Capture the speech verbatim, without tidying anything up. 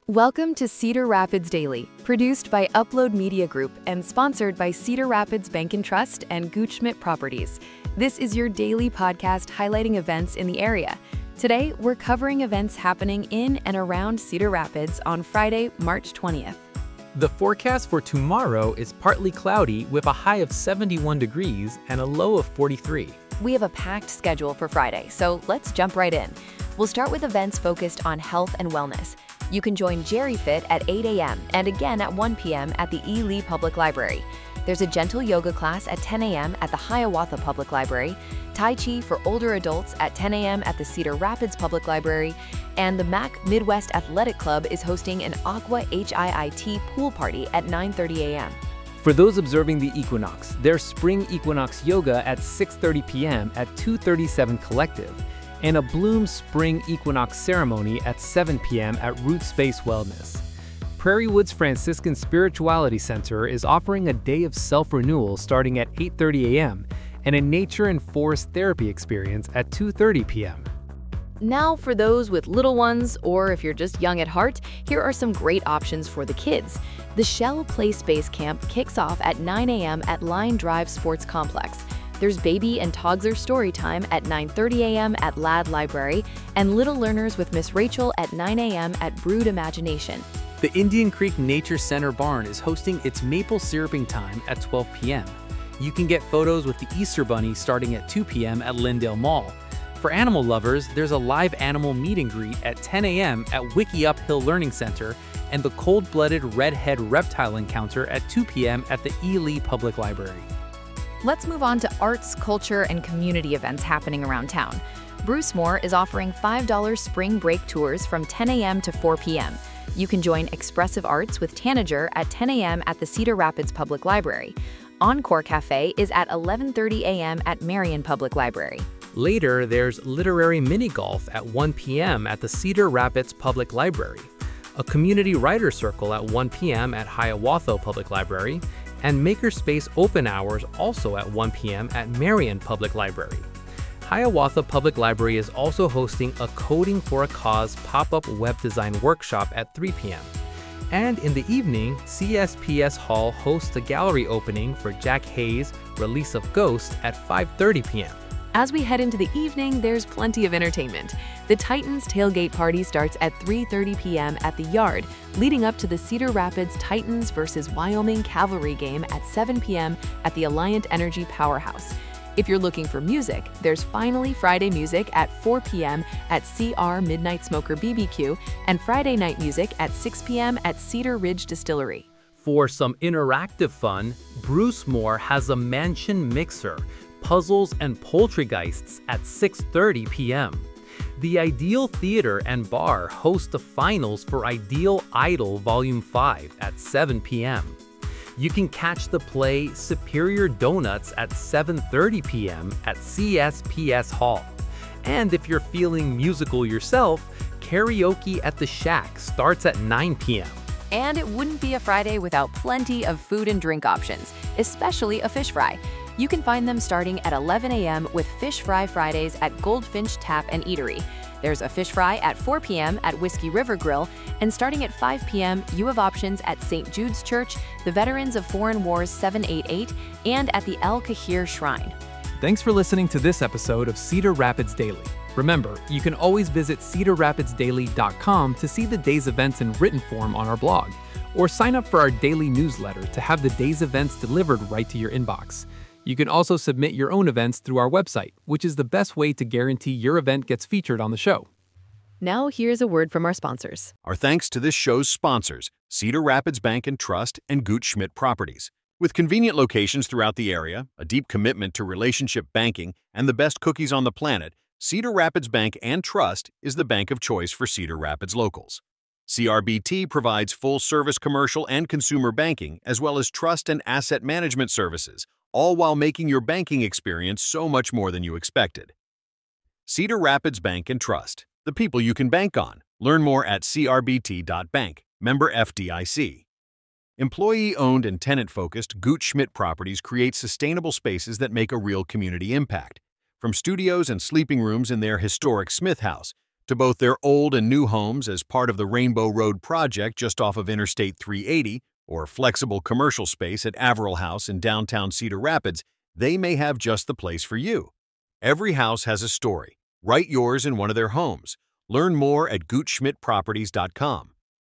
Welcome to Cedar Rapids Daily, produced by Upload Media Group and sponsored by Cedar Rapids Bank and Trust and Gutschmidt Properties. This is your daily podcast highlighting events in the area. Today, we're covering events happening in and around Cedar Rapids on Friday, March twentieth. The forecast for tomorrow is partly cloudy with a high of seventy-one degrees and a low of forty-three. We have a packed schedule for Friday, so let's jump right in. We'll start with events focused on health and wellness. You can join Jerry Fit at eight a m and again at one p m at the E. Lee Public Library. There's a gentle yoga class at ten a m at the Hiawatha Public Library, Tai Chi for older adults at ten a m at the Cedar Rapids Public Library, and the M A C Midwest Athletic Club is hosting an Aqua H I I T pool party at nine thirty a m For those observing the equinox, there's Spring Equinox Yoga at six thirty p m at two thirty-seven Collective, and a Bloom Spring Equinox ceremony at seven p m at Root Space Wellness. Prairie Woods Franciscan Spirituality Center is offering a day of self-renewal starting at eight thirty a m and a nature and forest therapy experience at two thirty p m Now, for those with little ones, or if you're just young at heart, here are some great options for the kids. The Shell Play Space Camp kicks off at nine a m at Line Drive Sports Complex. There's Baby and Toddler Story Time at nine thirty a m at Ladd Library, and Little Learners with Miss Rachel at nine a m at Brood Imagination. The Indian Creek Nature Center Barn is hosting its maple syruping time at twelve p m You can get photos with the Easter Bunny starting at two p m at Lindale Mall. For animal lovers, there's a live animal meet and greet at ten a m at Wiki Uphill Learning Center and the cold-blooded redhead reptile encounter at two p m at the E. Lee Public Library. Let's move on to arts, culture, and community events happening around town. Bruce Moore is offering five dollar spring break tours from ten a m to four p m You can join Expressive Arts with Tanager at ten a m at the Cedar Rapids Public Library. Encore Cafe is at eleven thirty a m at Marion Public Library. Later, there's Literary Mini Golf at one p m at the Cedar Rapids Public Library, a Community Writer Circle at one p m at Hiawatha Public Library, and Makerspace Open Hours also at one p m at Marion Public Library. Hiawatha Public Library is also hosting a Coding for a Cause pop-up web design workshop at three p m And in the evening, C S P S Hall hosts a gallery opening for Jack Hayes' Release of Ghost at five thirty p m As we head into the evening, there's plenty of entertainment. The Titans tailgate party starts at three thirty p m at the Yard, leading up to the Cedar Rapids Titans versus Wyoming Cavalry game at seven p m at the Alliant Energy Powerhouse. If you're looking for music, there's Finally Friday Music at four p m at C R Midnight Smoker B B Q and Friday Night Music at six p m at Cedar Ridge Distillery. For some interactive fun, Bruce Moore has a Mansion Mixer, Puzzles and Poultrygeists at six thirty p m The Ideal Theater and Bar host the finals for Ideal Idol Volume five at seven p m You can catch the play Superior Donuts at seven thirty p m at C S P S Hall. And if you're feeling musical yourself, Karaoke at the Shack starts at nine p m And it wouldn't be a Friday without plenty of food and drink options, especially a fish fry. You can find them starting at eleven a m with Fish Fry Fridays at Goldfinch Tap and Eatery. There's a fish fry at four p m at Whiskey River Grill, and starting at five p m you have options at Saint Jude's Church, the Veterans of Foreign Wars seven eighty-eight, and at the El Kahir Shrine. Thanks for listening to this episode of Cedar Rapids Daily. Remember, you can always visit cedar rapids daily dot com to see the day's events in written form on our blog, or sign up for our daily newsletter to have the day's events delivered right to your inbox. You can also submit your own events through our website, which is the best way to guarantee your event gets featured on the show. Now here's a word from our sponsors. Our thanks to this show's sponsors, Cedar Rapids Bank and Trust and Gutschmidt Properties. With convenient locations throughout the area, a deep commitment to relationship banking, and the best cookies on the planet, Cedar Rapids Bank and Trust is the bank of choice for Cedar Rapids locals. C R B T provides full-service commercial and consumer banking, as well as trust and asset management services, all while making your banking experience so much more than you expected. Cedar Rapids Bank and Trust, the people you can bank on. Learn more at c r b t dot bank, member F D I C. Employee-owned and tenant-focused Gutschmidt Properties create sustainable spaces that make a real community impact. From studios and sleeping rooms in their historic Smith House to both their old and new homes as part of the Rainbow Road project just off of Interstate three eighty, or flexible commercial space at Averill House in downtown Cedar Rapids, they may have just the place for you. Every house has a story. Write yours in one of their homes. Learn more at gooch schmidt properties dot com.